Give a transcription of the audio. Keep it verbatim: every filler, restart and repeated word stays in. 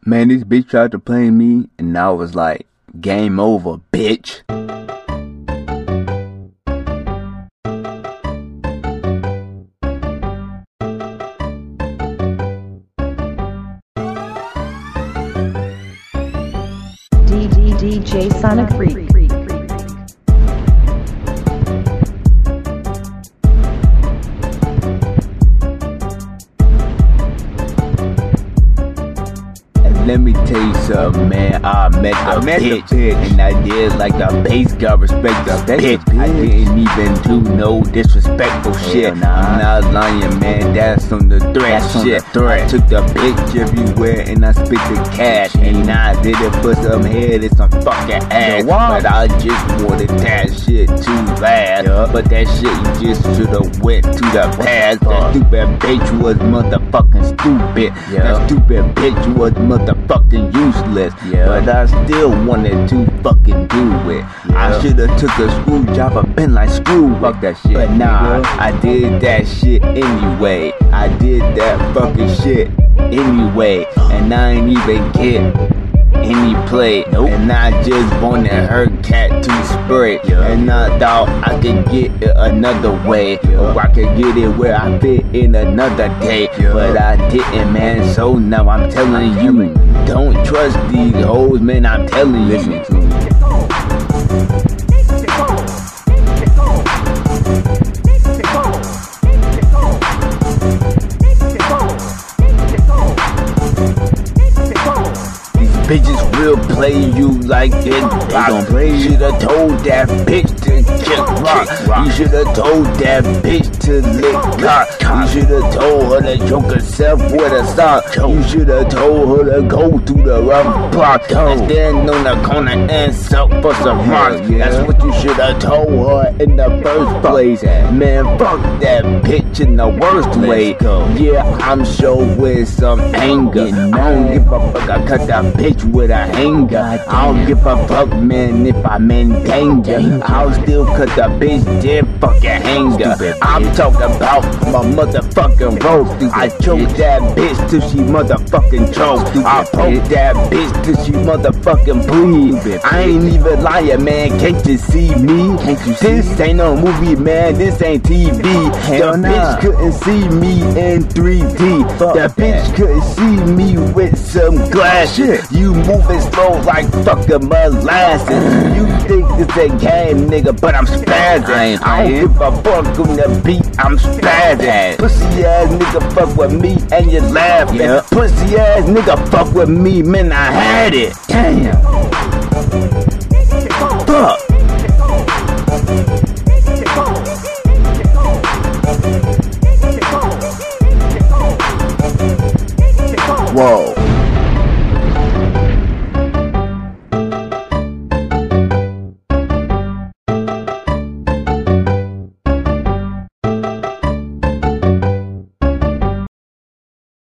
Man, this bitch tried to play me, and I was like, game over, bitch. D D D J Sonic Freak. Let me tell you something, man. I met the I met bitch, the bitch, and I did like the bass got respect the bitch. bitch. I didn't even do no disrespectful Hell shit. Nah. I'm not lying, man. That's on the threat That's shit. The threat. I took the bitch everywhere and I spit the cash, and I did it for some head and some fucking ass. But I just wanted that shit too bad. Yep. But that shit you just should've went to the past. That stupid bitch was motherfucking stupid. Yep. That stupid bitch was motherfucking fucking useless, yeah. But I still wanted to fucking do it. Yeah. I should've took a screwdriver, been like screw fuck that shit. But nah, nigga. I did that shit anyway. I did that fucking shit anyway, and I ain't even get any play. Nope. And I just wanted her cat to spray, yeah. And I thought I could get it another way, yeah. Or I could get it where I fit in another day, yeah. But I didn't, man. So now I'm telling you, don't trust these hoes, man. I'm telling you. Listen to me. Bitches will play you like it. They gon' play you. Should've told that bitch to kick rock. rock. You should've told that bitch to lick cock. You should've told her to choke herself with a sock. You should've told her to go through the rough block and stand on the corner and suck for some rocks. Yeah. That's what you should've told her in the first place. Man, fuck that bitch in the worst Let's way. Go. Yeah, I'm sure with some anger. I don't give a fuck. I cut that bitch with a hanger. I don't give a fuck, man, if I'm in danger. I'll still cut the bitch dead fucking hanger. I'm talking about my motherfucking rope. I choke that bitch till she motherfucking choke. I poke that bitch till she motherfucking bleed. I ain't even lying, man. Can't you see me? This ain't no movie, man. This ain't T V. The bitch couldn't see me in three D. The bitch couldn't see me with some glasses. You moving slow like fucking molasses. You think it's a game, nigga, but I'm spazzing. I, I don't give a fuck on the beat, I'm spazzing. Pussy ass nigga fuck with me and you laughing. Yep. Pussy ass nigga fuck with me, man, I had it. Damn. Fuck. Whoa.